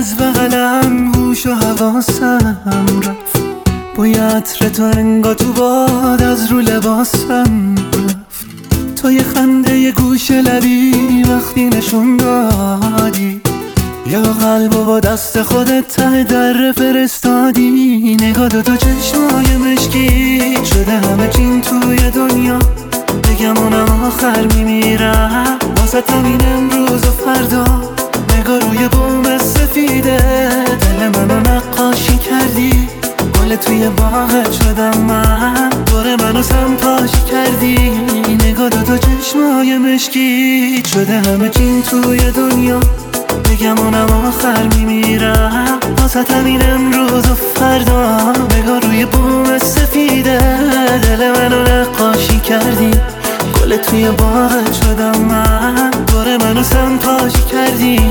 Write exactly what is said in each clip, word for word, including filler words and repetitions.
از بغلم هوش و حواسم رفت، بوی عطر تو انگار تو باد از رو لباسم رفت. تو یه خنده یه گوش لبی وقتی نشون دادی، یا قلبو با دست خودت ته در فرستادی. نگاه دو تا چشمای مشکی شده همه چین توی دنیا، بگم اونم آخر میمیرم واسه همین امروز و فردا. نگاه روی بوم سفیده دل منو نقاشی کردی، گل توی باغت شدم من، دور منو سمپاشی کردی. نگاه دو تا چشمای مشکی شده همه چین توی دنیا، بگم اونم آخر میمیرم واسه همین امروز و فردا. نگاه روی بوم سفیده دل منو نقاشی کردی، گل توی باغت شدم من، دور منو سمپاشی کردی.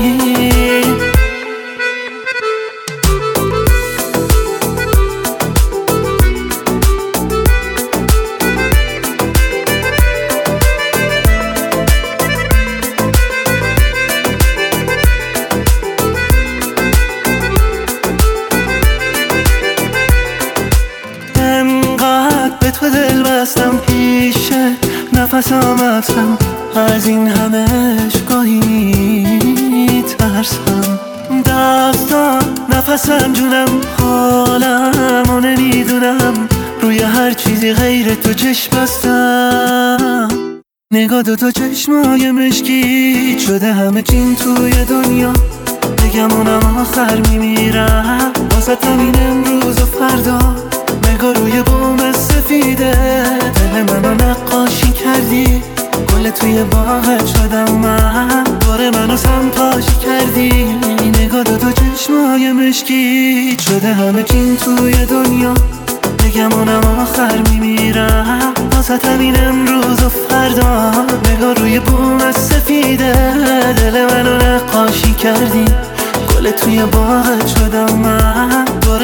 به تو دل بستم پیشه نفسم افسم، از این همش گاهی ترسم. دستا نفسم جونم حالم و نمیدونم، روی هر چیزی غیر تو چشم بستم. نگاه دو تا چشمای مشکی شده همه چین توی دنیا، بگم اونم آخر میمیرم واسه همین امروز و فردا. نگاه روی بوم سفیده دل منو نقاشی کردی، گل توی باغت شدم من، دور منو سمپاشی کردی. نگاه دو تا چشمای مشکی شده همه چین توی دنیا، بگم اونم آخر میمیرم واسه همین امروز و فردا. نگاه روی بوم سفیده دل منو نقاشی کردی، گل توی باغت شدم من، دور